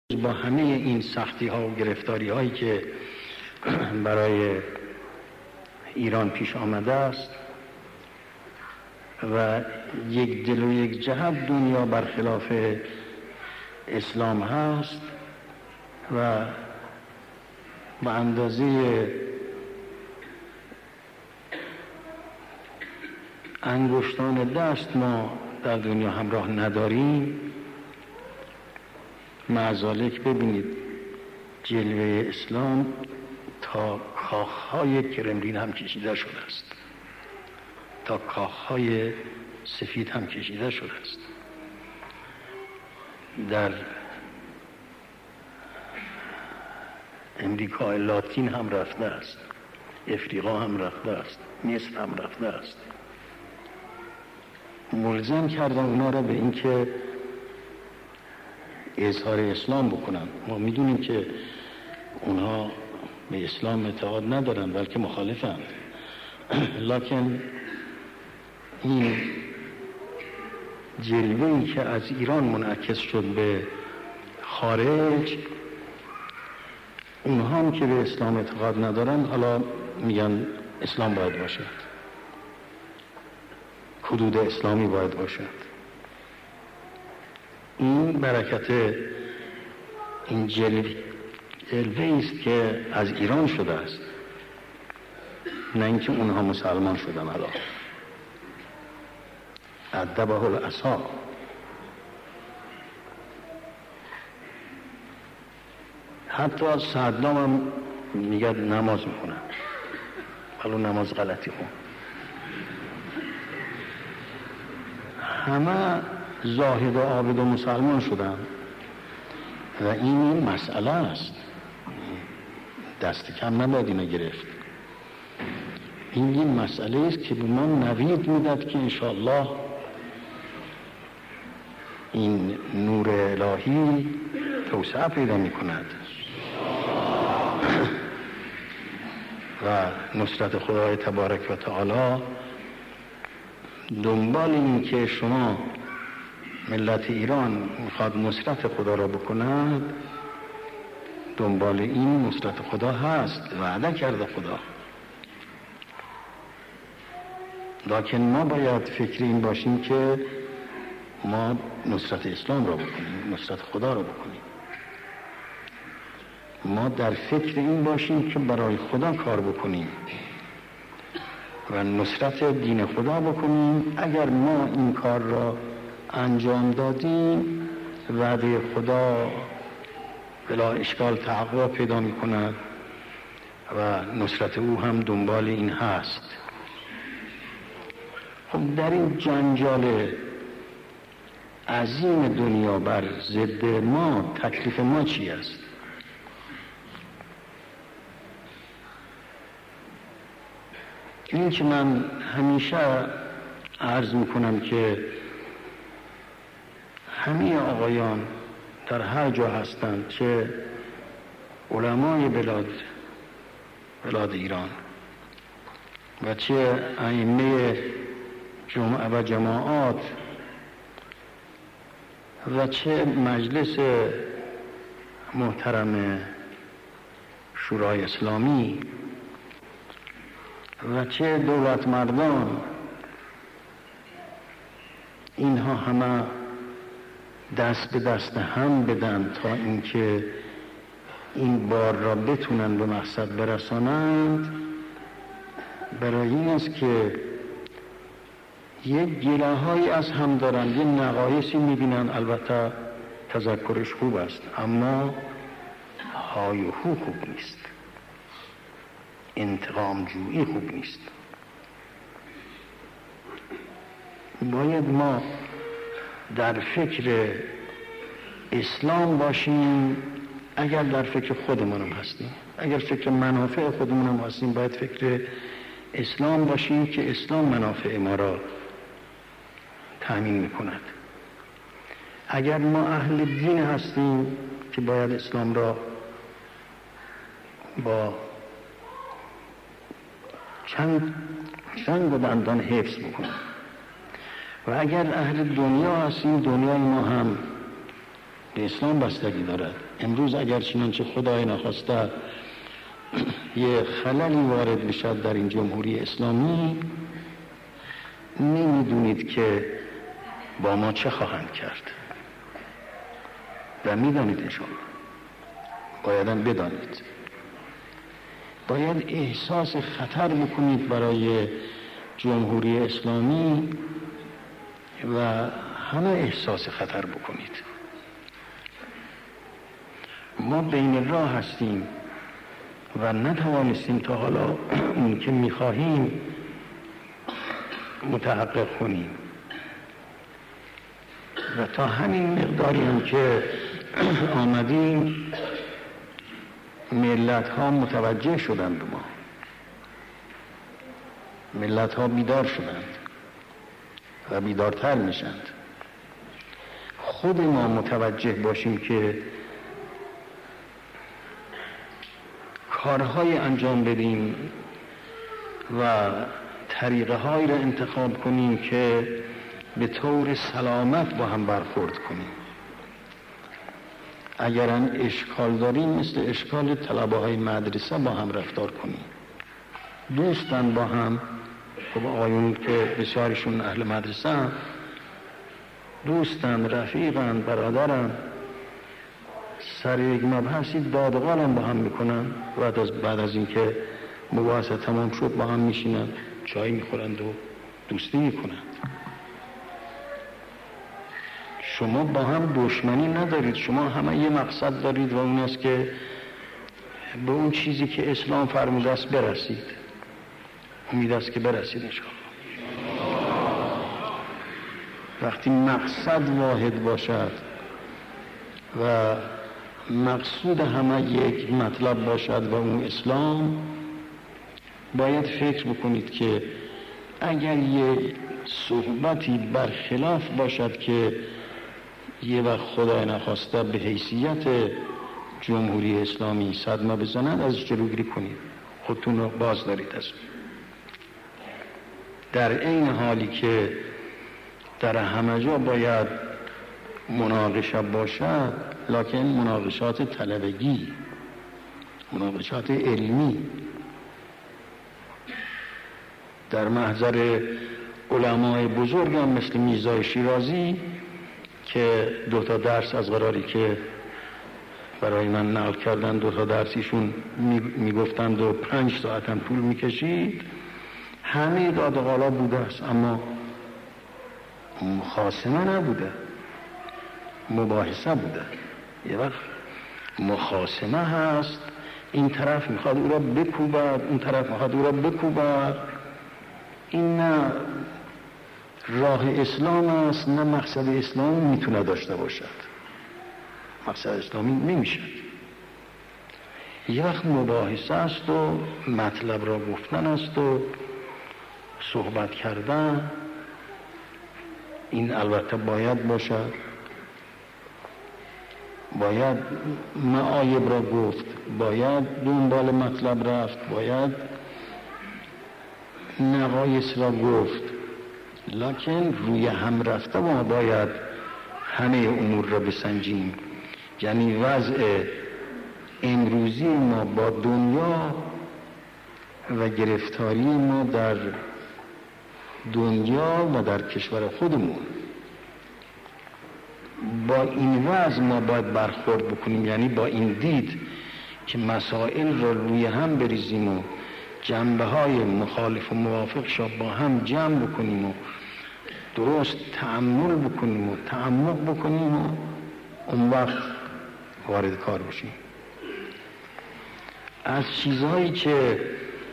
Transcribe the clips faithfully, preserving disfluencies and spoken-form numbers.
با همه این سختی ها و گرفتاری هایی که برای ایران پیش آمده است و یک دل و یک جهت دنیا برخلاف اسلام هست و به اندازه انگشتان دست ما در دنیا همراه نداریم. معذالک ببینید جلوه اسلام تا کاخهای کرملین هم کشیده شده است، تا کاخهای سفید هم کشیده شده است، در امریکای لاتین هم رفته است، افریقا هم رفته است، مصر هم رفته است. ملزم کردن اونا را به این که اظهار اسلام بکنن. ما میدونیم که اونها به اسلام اعتقاد ندارن بلکه مخالفند، لکن این جلوه‌ای که از ایران منعکس شد به خارج، اونها هم که به اسلام اعتقاد ندارن حالا میگن اسلام باید باشد، حدود اسلامی باید باشد. این برکت این جلوه جلوه است که از ایران شده است، نه اینکه اونها مسلمان شدن. حالا ادبه العصا، حتی صدام هم میگه نماز میخونن، حالا نماز غلطی خون. همه زاهد و عابد و مسلمان شدن و این این مسئله است، دست کم نباید اینو گرفت. این این مسئله است که به ما نوید میداد که انشاءالله این نور الهی توسعه پیدا میکند و نصرت خدای تبارک و تعالی دنبال این که شما ملت ایران میخواد نصرت خدا را بکند، دنبال این نصرت خدا هست، وعده کرده خدا. لکن ما باید فکر این باشیم که ما نصرت اسلام را بکنیم، نصرت خدا را بکنیم. ما در فکر این باشیم که برای خدا کار بکنیم و نصرت دین خدا بکنیم. اگر ما این کار را انجام دادیم، وعده خدا بلا اشکال تحقق پیدا می کند و نصرت او هم دنبال این هست. خب در این جنجال عظیم دنیا بر ضد ما، تکلیف ما چی است؟ این که من همیشه عرض میکنم که همه آقایان در هر جا هستند، چه علمای بلاد بلاد ایران و چه ائمه جمعه و جماعات و چه مجلس محترم شورای اسلامی و چه دولت مردان، اینها همه دست به دست هم بدن تا اینکه این بار را بتونن به مقصد برسانند. برای این است که یک گله هایی از هم دارن، یک نقایصی میبینن، البته تذکرش خوب است اما های و هو خوب نیست، انتقام جویی خوب نیست. باید ما در فکر اسلام باشیم. اگر در فکر خودمون هم هستیم، اگر فکر منافع خودمون هم هستیم، باید فکر اسلام باشیم که اسلام منافع ما را تأمین میکند. اگر ما اهل دین هستیم که باید اسلام را با چند چند و دندان حفظ بکنیم و اگر اهل دنیا هستیم، دنیای ما هم به اسلام بستگی دارد. امروز اگر چنانچه خدای نخواسته یه خللی وارد بشد در این جمهوری اسلامی، نمیدونید که با ما چه خواهند کرد و میدانید انشاءالله، بایدن بدانید، باید احساس خطر بکنید برای جمهوری اسلامی و همه احساس خطر بکنید. ما بین راه هستیم و نتوانستیم تا حالا اون که میخواهیم متحقق کنیم و تا همین مقداری هم که آمدیم ملت ها متوجه شدند به ما، ملت ها بیدار شدند و بیدارتر میشند. خود ما متوجه باشیم که کارهای انجام بدیم و طریقه هایی را انتخاب کنیم که به طور سلامت با هم برخورد کنیم. اگرن اشکال داریم مثل اشکال طلبه های مدرسه با هم رفتار کنیم، دوستن با هم. خب آقایون که بسیارشون اهل مدرسه هم دوستن، رفیقن، برادرن، سر یک مبحثی دادقال هم با هم میکنن، بعد از بعد از اینکه مباحثه تمام شد با هم میشینن چای میخورند و دوستی میکنند. شما با هم دشمنی ندارید، شما همه یه مقصد دارید و اون است که به اون چیزی که اسلام فرموده است برسید. امید است که برسید انشاءالله. وقتی مقصد واحد باشد و مقصود همه یک مطلب باشد و اون اسلام، باید فکر بکنید که اگر یه صحبتی برخلاف باشد که یه وقت خدای نخواسته به حیثیت جمهوری اسلامی صدمه بزنند، ازش جلوگیری کنید، خودتون رو باز دارید از در این حالی که در همه جا باید مناقشه باشد، لکن مناقشات طلبگی، مناقشات علمی در محضر علمای بزرگ هم مثل میرزای شیرازی که دو تا درس از قراری که برای من نقل کردن دو تا درسیشون میگفتند و پنج ساعت هم طول میکشید، همه دادقالا بوده است اما مخاصمه نبوده، مباحثه بوده. یه وقت مخاصمه هست، این طرف میخواد او را بکوبد، اون طرف میخواد او را بکوبد. این نه راه اسلام است، نه مقصد اسلامی میتونه داشته باشد، مقصد اسلامی نمیشه. یه وقت مباحثه است و مطلب را گفتن است و صحبت کردن، این البته باید باشد، باید معایب را گفت، باید دنبال مطلب رفت، باید نقایص را گفت، لکن روی هم رفته ما باید همه امور را بسنجیم. یعنی وضع امروزی ما با دنیا و گرفتاری ما در دنیا و در کشور خودمون، با این وضع ما باید برخورد بکنیم. یعنی با این دید که مسائل را روی هم بریزیم و جنبه های مخالف و موافق شا با هم جمع بکنیم و درست تأمل بکنیم و تعمق بکنیم و اون وقت وارد کار بشیم. از چیزهایی که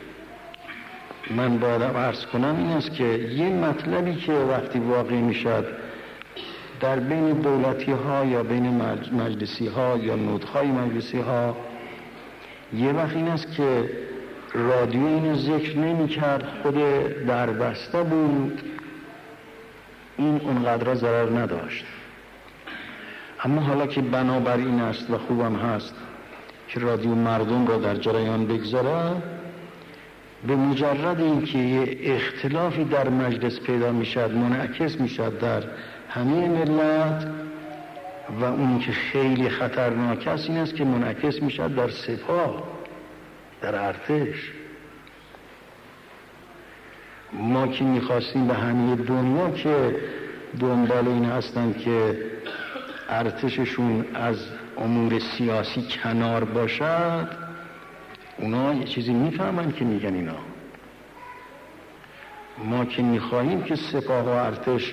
من باید عرض کنم این است که یه مطلبی که وقتی واقع میشد در بین دولتی ها یا بین مجلسی ها یا نودهای مجلسی ها، یه وقت این است که رادیو اینو ذکر نمی کرد، خود در بسته بود، این اونقدر ضرر نداشت. اما حالا که بنابر این است و خوبم هست که رادیو مردم را در جریان بگذاره، به مجرد اینکه یه اختلافی در مجلس پیدا میشد، منعکس میشد در همه ملت، و اون که خیلی خطرناک است این است که منعکس میشه در سپاه، در ارتش. ما که میخواستیم به همه دنیا که دنبال این هستن که ارتششون از امور سیاسی کنار باشد، اونا یه چیزی میفهمن که میگن اینا. ما که میخواهیم که سپاه و ارتش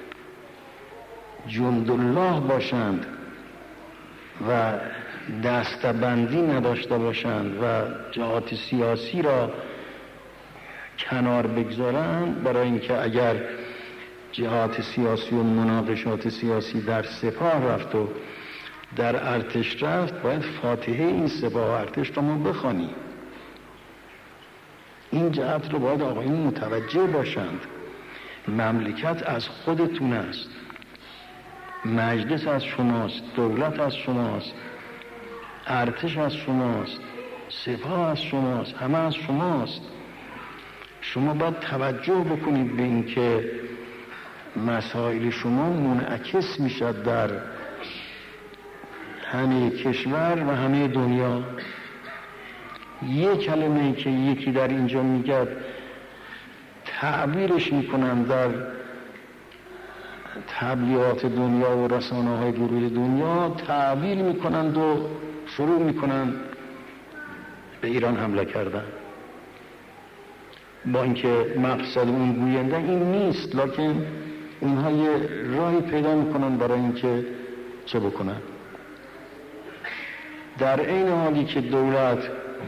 جندالله باشند و دستبندی نداشته باشند و جهات سیاسی را کنار بگذارند، برای اینکه اگر جهات سیاسی و مناقشات سیاسی در سپاه رفت و در ارتش رفت، باید فاتحه این سپاه و ارتش را ما بخوانیم. این جهت رو باید آقایون متوجه باشند. مملکت از خودتون است، مجلس از شماست، دولت از شماست، ارتش از شماست، سپاه از شماست، همه از شماست. شما باید توجه بکنید به این که مسائل شما منعکس میشد در همه کشور و همه دنیا. یک کلمه که یکی در اینجا میگه تعبیرش میکنن در تبلیغات دنیا و رسانه های گروه دنیا، تعبیر میکنند و شروع میکنند به ایران حمله کردن، با اینکه مقصد اون گوینده این نیست، لکن اونها یه راهی پیدا میکنن برای اینکه چه بکنن. در این حالی که دولت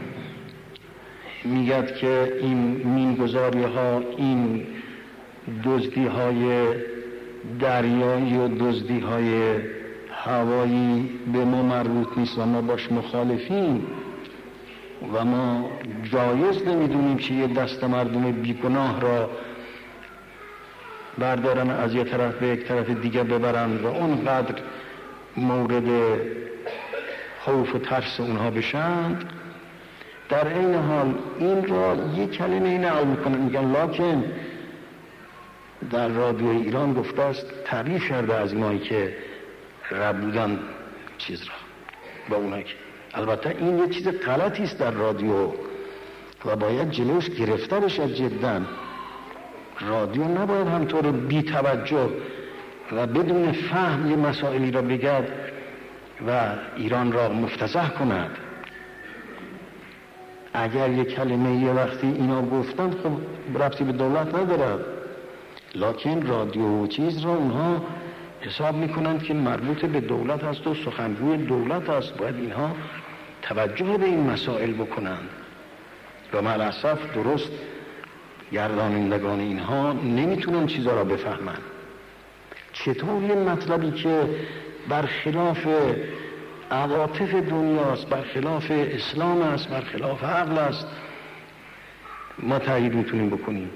میگد که این مینگذاری ها، این دزدی های دریایی و دزدی های هوایی به ما مربوط نیست و ما باش مخالفیم و ما جایز نمیدونیم که یه دست مردم بیگناه را بردارن از یک طرف به یک طرف دیگه ببرن و اونقدر مورد خوف و ترس اونها بشند. در این حال این را یک کلمه نقل میکنن، میگن لکن در رادیو ایران گفته است، تعریف کرده از اینایی که رب بودن چیز را با اونایی که، البته این یه چیز غلطی است در رادیو و باید جلوش گرفته بشه جدا. رادیو نباید همطور بی توجه و بدون فهم یه مسائلی را بگد و ایران را مفتضح کند. اگر یک کلمه یه وقتی اینا گفتن خب ربطی به دولت نداره، لکن رادیو و چیز را اونها حساب میکنند که مربوط به دولت هست و سخنگوی دولت هست، باید اینها توجه به این مسائل بکنند و ملاسف درست گردانندگان اینها نمیتونن چیزا را بفهمن. چطور یه مطلبی که برخلاف عواطف دنیاست، برخلاف اسلام است، برخلاف عقل است، ما تایید میتونیم بکنیم؟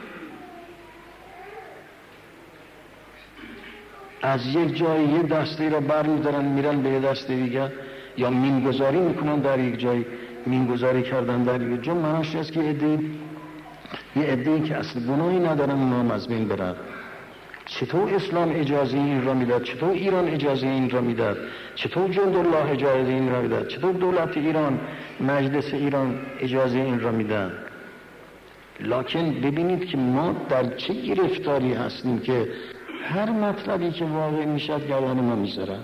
از یک جای یه دسته را برمیدارن میرن به یه دسته دیگه، یا مینگذاری میکنن در یک جای، مینگذاری کردن در یک جا معناش است که عده یه عده‌ای که اصل گناهی ندارن اونا از بین برن. چطور اسلام اجازه این را میداد؟ چطور ایران اجازه این را میداد؟ چطور جندالله اجازه این را میداد؟ چطور دولت ایران، مجلس ایران اجازه این را میدن؟ لکن ببینید که ما در چه گرفتاری هستیم که هر مطلبی که واقع میشد گردن ما میذارن.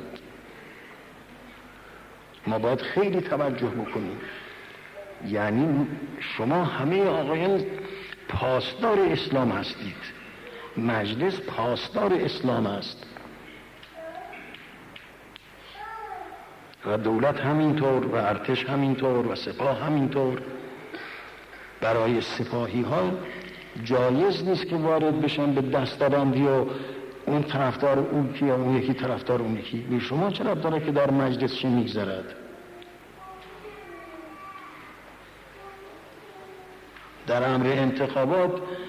ما باید خیلی توجه بکنیم. یعنی شما همه آقایان پاسدار اسلام هستید، مجلس پاسدار اسلام است و دولت همینطور و ارتش همینطور و سپاه همینطور. برای سپاهی ها جایز نیست که وارد بشن به دستبندی و اون طرفدار اون کی یا اون یکی طرفدار اون یکی. به شما چرا داره که در مجلس چه میگذرد؟ در امر انتخابات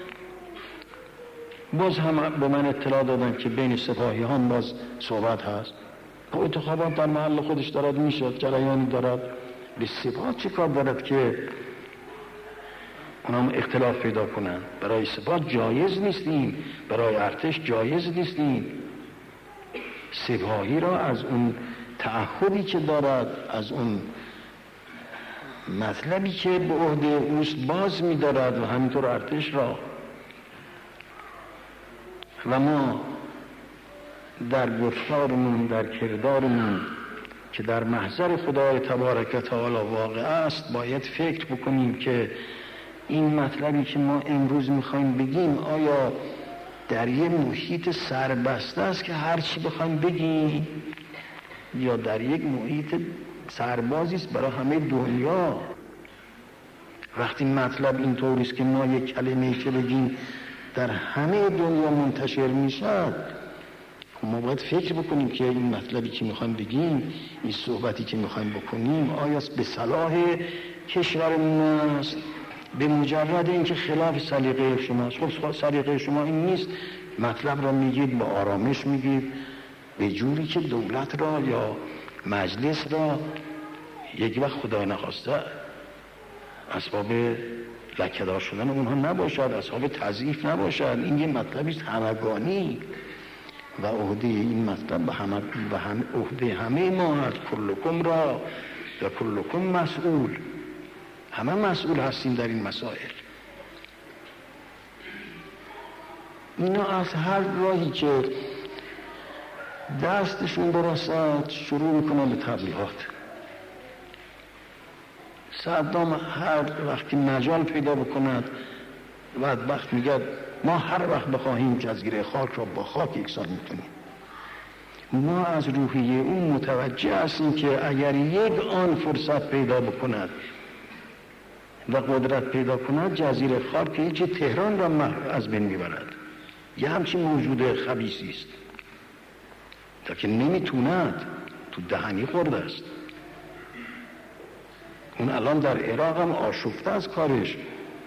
باز هم به من اطلاع دادن که بین سپاهی ها باز صحبت هست. با انتخابات در محل خودش دارد میشد، جریانی دارد. به سپاه چی کار دارد که اونام اختلاف پیدا کنن؟ برای سپاه جایز نیستیم، برای ارتش جایز نیستیم. سپاهی را از اون تعهدی که دارد، از اون مطلبی که به عهده اوست باز می‌دارد و همینطور ارتش را. و ما در گفتارمون، در کردارمون که در محضر خدای تبارک و تعالی واقع است، باید فکر بکنیم که این مطلبی که ما امروز میخوایم بگیم آیا در یه محیط سربسته است که هر چی بخوایم بگیم، یا در یک محیط سربازی است برای همه دنیا. وقتی مطلب اینطوری است که ما یک کلمه‌ای که بگیم در همه دنیا منتشر میشد، ما باید فکر بکنیم که این مطلبی که میخوایم بگیم، این صحبتی که میخوایم بکنیم آیا به صلاح کشورمون است؟ به مجرد اینکه خلاف سلیقه شماست. خب سلیقه شما این نیست، مطلب را میگید با آرامش میگید، به جوری که دولت را یا مجلس را یک وقت خدا نخواسته اسباب لکه‌دار شدن اونها نباشد، اسباب تضعیف نباشد. این یه مطلبی است همگانی و عهده این مطلب به همه به هم عهده همه ما هست. کلکم را و کلکم مسئول، همه مسئول هستیم در این مسائل. اینا از هر راهی که دستشون برسد شروع میکنن به تبلیغات. صدام هر وقت که مجال پیدا بکند بعد وقت میگه ما هر وقت بخواهیم جزیره خاک را با خاک یکسان میکنیم. ما از روحیه اون متوجه هستیم که اگر یک آن فرصت پیدا بکند و قدرت پیدا کند، جزیره خاک هیچ تهران را از بین میبرد. یه همچین موجود خبیثی است تا که نمیتوند، تو دهنی خورده است. اون الان در عراق هم آشفته از کارش.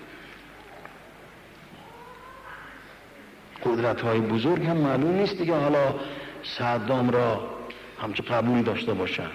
قدرت های بزرگ هم معلوم نیست دیگه حالا صدام را همچه قبول داشته باشند،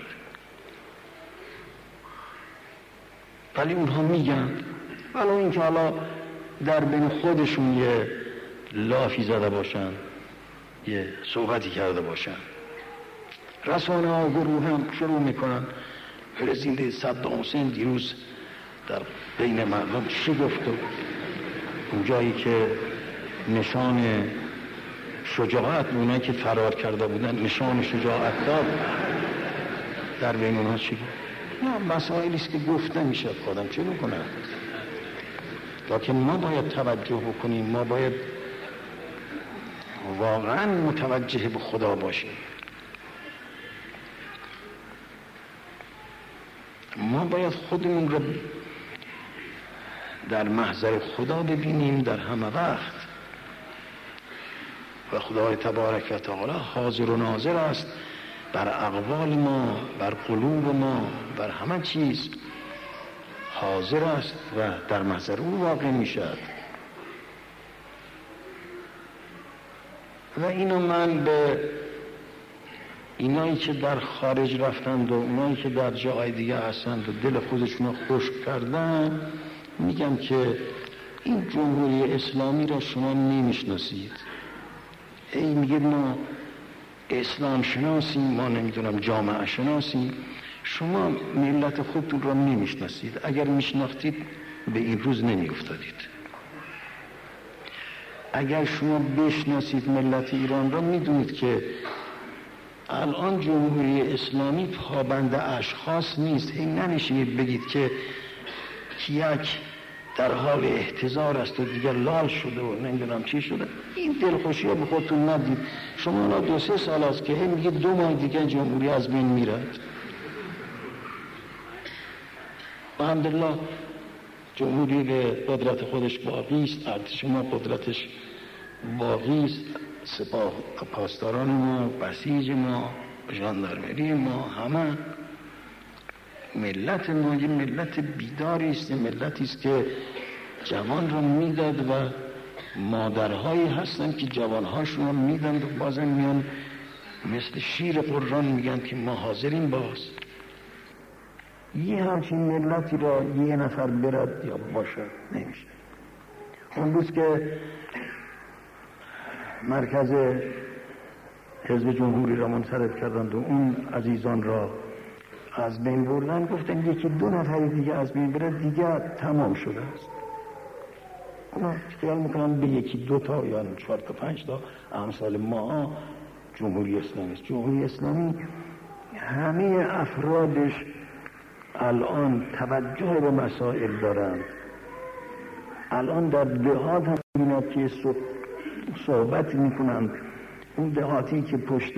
ولی اونها میگن، ولی اینکه حالا در بین خودشون یه لافی زده باشن، یه صحبتی کرده باشن، رسانه ها گروه هم شروع میکنن رسیده صدام حسین دیروز در بین مردم چی گفت و اون جایی که نشان شجاعت اونایی که فرار کرده بودن نشان شجاعت داد، در بین اونها چی گفت؟ نه، مسائلی است که گفته میشه، آدم چه میکنه؟ لکن ما باید توجه بکنیم، ما باید واقعا متوجه به خدا باشیم. ما باید خودمون رو در محضر خدا ببینیم در همه وقت و خدای تبارک و تعالی حاضر و ناظر است بر اقوال ما، بر قلوب ما، بر همه چیز حاضر است و در محضر او واقع می شد. و اینو من به اینایی که در خارج رفتند و اونایی که در جای دیگه هستند و دل خودشون رو خشک کردن میگم که این جمهوری اسلامی را شما نمیشناسید. ای میگه ما اسلام شناسیم، ما نمیدونم جامعه شناسیم، شما ملت خودتون را نمیشناسید. اگر میشناختید به این روز نمیافتادید. اگر شما بشناسید ملت ایران را میدونید که الان جمهوری اسلامی پابند اشخاص نیست. این ننشینید بگید که یک در حال احتضار است و دیگر لال شده و نمیدونم چی شده. این دلخوشی ها به خودتون ندید. شما الان دو سه سال است که هم میگه دو ماه دیگه جمهوری از بین میرد. الحمدلله جمهوری به قدرت خودش باقی است، ارتش ما قدرتش باقی است، سپاه پاسداران ما، بسیج ما، ژاندارمری ما، همه ملت ما یه ملت بیداری است، یه ملتی است که جوان رو میداد و مادرهایی هستن که جوانهاشون رو میدن و بازم میان مثل شیر قرآن میگن که ما حاضرین باز. یه همچین ملتی را یه نفر برد یا باشد نمیشه. اون روز که مرکز حزب جمهوری را منصرف کردند و اون عزیزان را از بین بردن، گفتن یکی دو نفر دیگه از بین بره دیگه تمام شده است. اونا خیال میکنن به یکی دو تا یا چهار تا پنج تا امثال ما جمهوری اسلامی است. جمهوری اسلامی همه افرادش الان توجه به مسائل دارند. الان در دهات هم می‌بینید که صحبت میکنند، اون دهاتی که پشت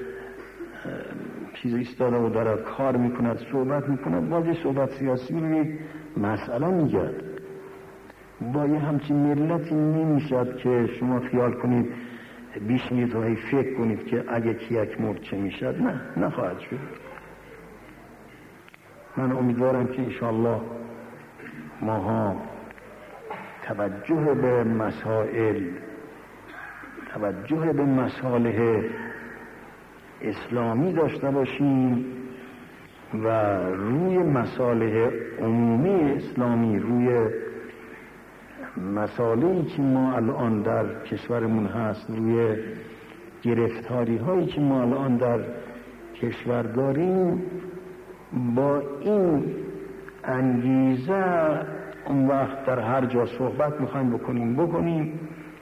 چیز ایستاده و داره کار میکند صحبت میکند، بازی صحبت سیاسی رو یک مسئله میگرد. با یه همچین ملتی نمیشد که شما خیال کنید بیش میرید و فکر کنید که اگه کیک مرد چه میشد. نه، نخواهد شد. من امیدوارم که انشاءالله ماها توجه به مسائل، توجه به مصالح اسلامی داشته باشیم و روی مصالح عمومی اسلامی، روی مسائلی که ما الان در کشورمون هست، روی گرفتاری هایی که ما الان در کشور داریم، با این انگیزه اون وقت در هر جا صحبت میخوایم بکنیم بکنیم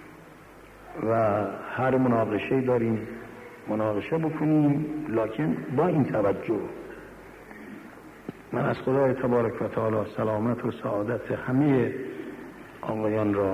و هر مناقشه داریم مناقشه بکنیم، لکن با این توجه. من از خدای تبارک و تعالی سلامت و سعادت همه آقایان را،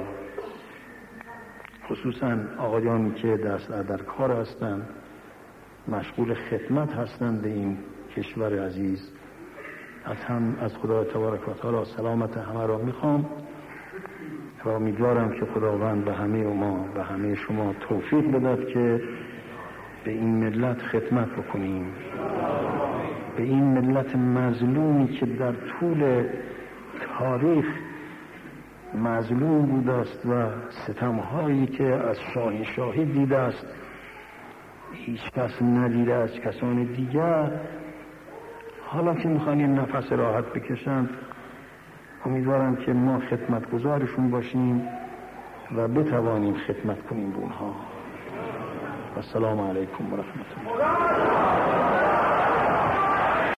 خصوصا آقایانی که دست در کار هستند، مشغول خدمت هستند به این کشور عزیز، از هم از خدای تبارک و تعالی سلامت همه را میخوام و امیدوارم که خداوند به همه ما و همه شما توفیق بدهد که به این ملت خدمت بکنیم، به این ملت مظلومی که در طول تاریخ مظلوم بوده است و ستمهایی که از شاهنشاهی دیده است هیچ کس ندیده از کسان دیگر، حالا که میخوان این نفس راحت بکشند، امیدوارم که ما خدمتگزارشون باشیم و بتوانیم خدمت کنیم به اونها. و السلام علیکم و رحمت الله.